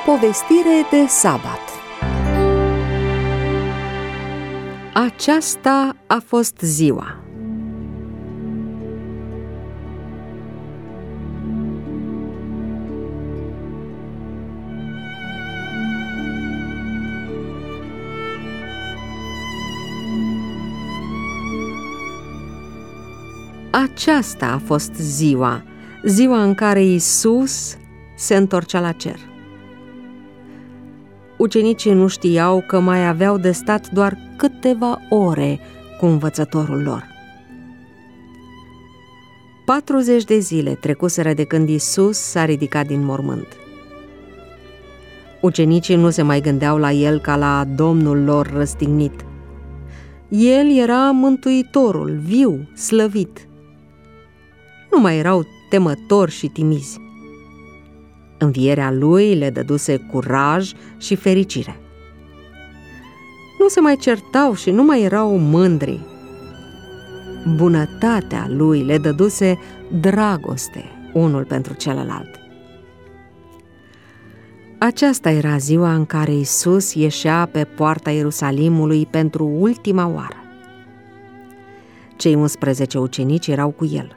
Povestire de sabat. Aceasta a fost ziua. Aceasta a fost ziua, ziua în care Iisus se întorcea la cer. Ucenicii nu știau că mai aveau de stat doar câteva ore cu învățătorul lor. 40 de zile trecuseră de când Iisus s-a ridicat din mormânt. Ucenicii nu se mai gândeau la el ca la Domnul lor răstignit. El era Mântuitorul, viu, slăvit. Nu mai erau temători și timizi. Învierea lui le dăduse curaj și fericire. Nu se mai certau și nu mai erau mândri. Bunătatea lui le dăduse dragoste unul pentru celălalt. Aceasta era ziua în care Iisus ieșea pe poarta Ierusalimului pentru ultima oară. Cei 11 ucenici erau cu el.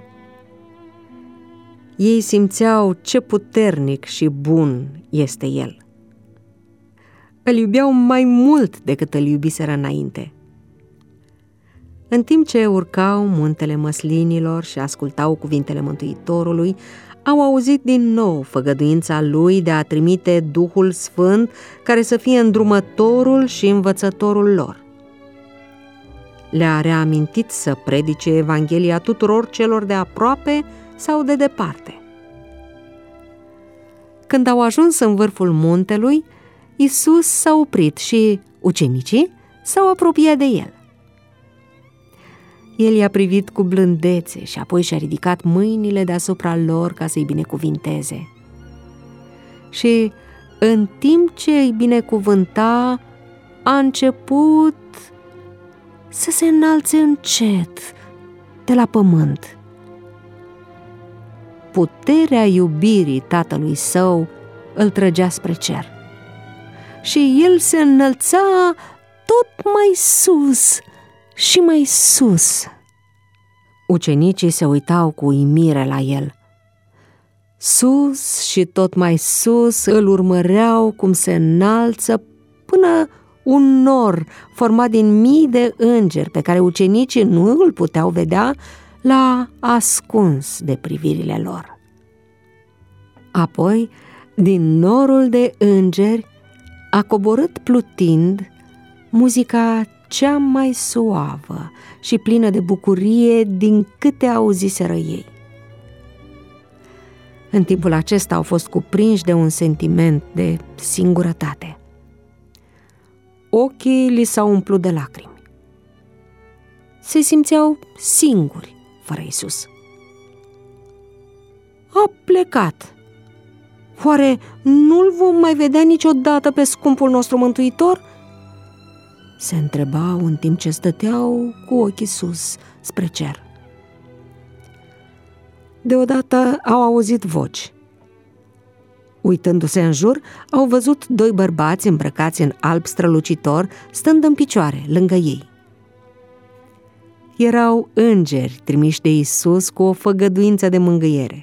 Ei simțeau ce puternic și bun este el. Îl iubeau mai mult decât îl iubiseră înainte. În timp ce urcau muntele măslinilor și ascultau cuvintele Mântuitorului, au auzit din nou făgăduința lui de a trimite Duhul Sfânt, care să fie îndrumătorul și învățătorul lor. Le-a reamintit să predice Evanghelia tuturor celor de aproape sau de departe. Când au ajuns în vârful muntelui, Iisus s-a oprit și ucenicii s-au apropiat de el. El i-a privit cu blândețe și apoi și-a ridicat mâinile deasupra lor ca să-i binecuvinteze. Și în timp ce îi binecuvânta, a început să se înalțe încet de la pământ. Puterea iubirii tatălui său îl trăgea spre cer și el se înălța tot mai sus și mai sus. Ucenicii se uitau cu uimire la el. Sus și tot mai sus îl urmăreau cum se înalță până un nor format din mii de îngeri pe care ucenicii nu îl puteau vedea, l-a ascuns de privirile lor. Apoi, din norul de îngeri, a coborât plutind muzica cea mai suavă și plină de bucurie din câte auziseră ei. În timpul acesta au fost cuprinși de un sentiment de singurătate. Ochii li s-au umplut de lacrimi. Se simțeau singuri fără Iisus. A plecat. Oare nu-l vom mai vedea niciodată pe scumpul nostru Mântuitor? Se întrebau în timp ce stăteau cu ochii sus spre cer. Deodată au auzit voci. Uitându-se în jur, au văzut doi bărbați îmbrăcați în alb strălucitor, stând în picioare lângă ei. Erau îngeri trimiși de Iisus cu o făgăduință de mângâiere.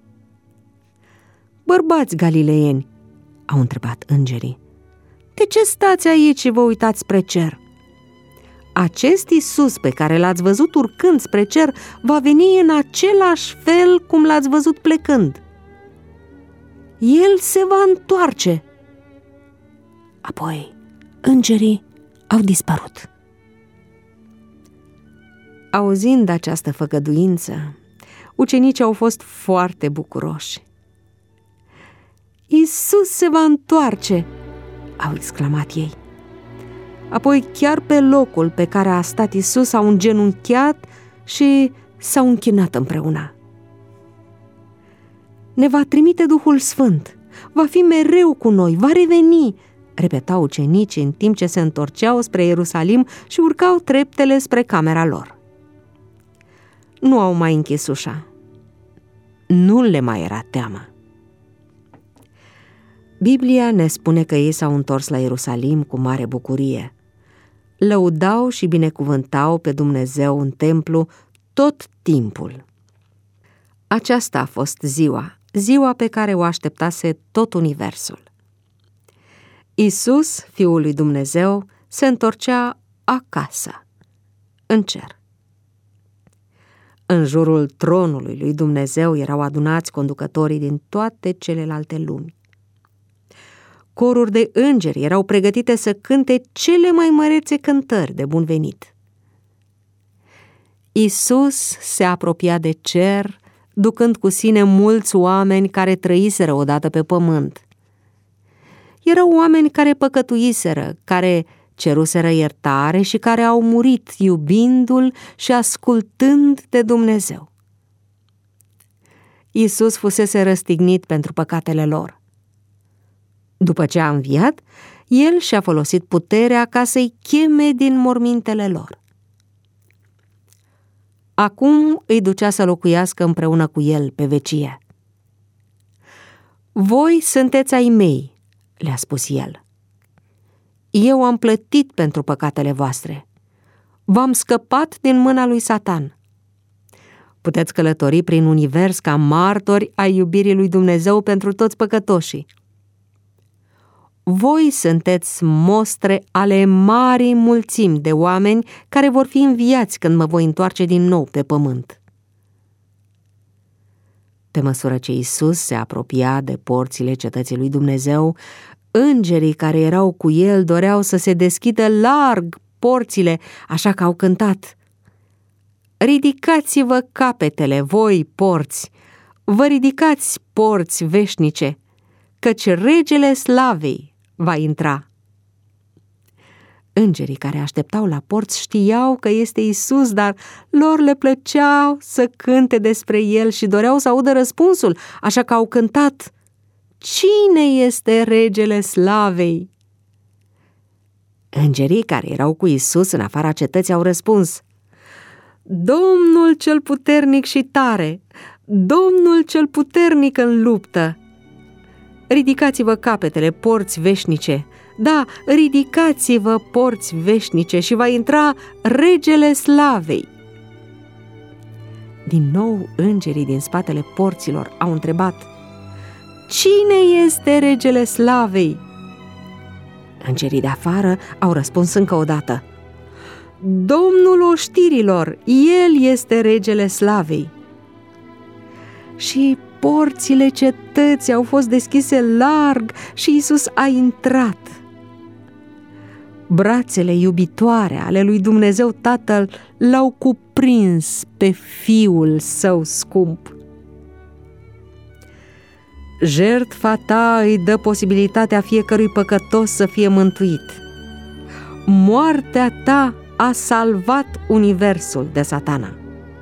Bărbați galileieni, au întrebat îngerii, de ce stați aici și vă uitați spre cer? Acest Iisus pe care l-ați văzut urcând spre cer va veni în același fel cum l-ați văzut plecând. El se va întoarce. Apoi îngerii au dispărut. Auzind această făgăduință, ucenicii au fost foarte bucuroși. Iisus se va întoarce, au exclamat ei. Apoi, chiar pe locul pe care a stat Iisus, au îngenunchiat și s-au închinat împreună. Ne va trimite Duhul Sfânt, va fi mereu cu noi, va reveni, repetau ucenicii în timp ce se întorceau spre Ierusalim și urcau treptele spre camera lor. Nu au mai închis ușa. Nu le mai era teamă. Biblia ne spune că ei s-au întors la Ierusalim cu mare bucurie. Lăudau și binecuvântau pe Dumnezeu în templu tot timpul. Aceasta a fost ziua pe care o așteptase tot universul. Iisus, Fiul lui Dumnezeu, se întorcea acasă, în cer. În jurul tronului lui Dumnezeu erau adunați conducătorii din toate celelalte lumi. Coruri de îngeri erau pregătite să cânte cele mai mărețe cântări de bun venit. Iisus se apropia de cer, ducând cu sine mulți oameni care trăiseră odată pe pământ. Erau oameni care păcătuiseră, care ceruseră iertare și care au murit iubindu-L și ascultând de Dumnezeu. Iisus fusese răstignit pentru păcatele lor. După ce a înviat, El și-a folosit puterea ca să-i cheme din mormintele lor. Acum îi ducea să locuiască împreună cu El pe vecie. Voi sunteți ai mei, le-a spus El. Eu am plătit pentru păcatele voastre. V-am scăpat din mâna lui Satan. Puteți călători prin univers ca martori ai iubirii lui Dumnezeu pentru toți păcătoșii. Voi sunteți mostre ale marii mulțimi de oameni care vor fi înviați când mă voi întoarce din nou pe pământ. Pe măsură ce Iisus se apropia de porțile cetății lui Dumnezeu, îngerii care erau cu El doreau să se deschidă larg porțile, așa că au cântat: Ridicați-vă capetele, voi porți, vă ridicați, porți veșnice, căci regele slavei va intra. Îngerii care așteptau la porți știau că este Iisus, dar lor le plăceau să cânte despre El și doreau să audă răspunsul, așa că au cântat: Cine este regele slavei? Îngerii care erau cu Iisus în afara cetății au răspuns: Domnul cel puternic și tare, Domnul cel puternic în luptă. Ridicați-vă capetele, porți veșnice, da, ridicați-vă, porți veșnice, și va intra regele slavei. Din nou îngerii din spatele porților au întrebat: Cine este regele slavei? Îngerii de afară au răspuns încă o dată: Domnul oștirilor, El este regele slavei. Și porțile cetății au fost deschise larg și Iisus a intrat. Brațele iubitoare ale lui Dumnezeu Tatăl l-au cuprins pe Fiul Său scump. Jertfa Ta îi dă posibilitatea fiecărui păcătos să fie mântuit. Moartea Ta a salvat universul de Satana.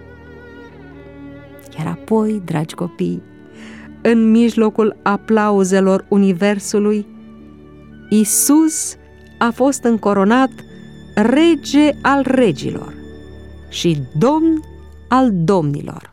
Iar apoi, dragi copii, în mijlocul aplauzelor universului, Iisus a fost încoronat rege al regilor și domn al domnilor.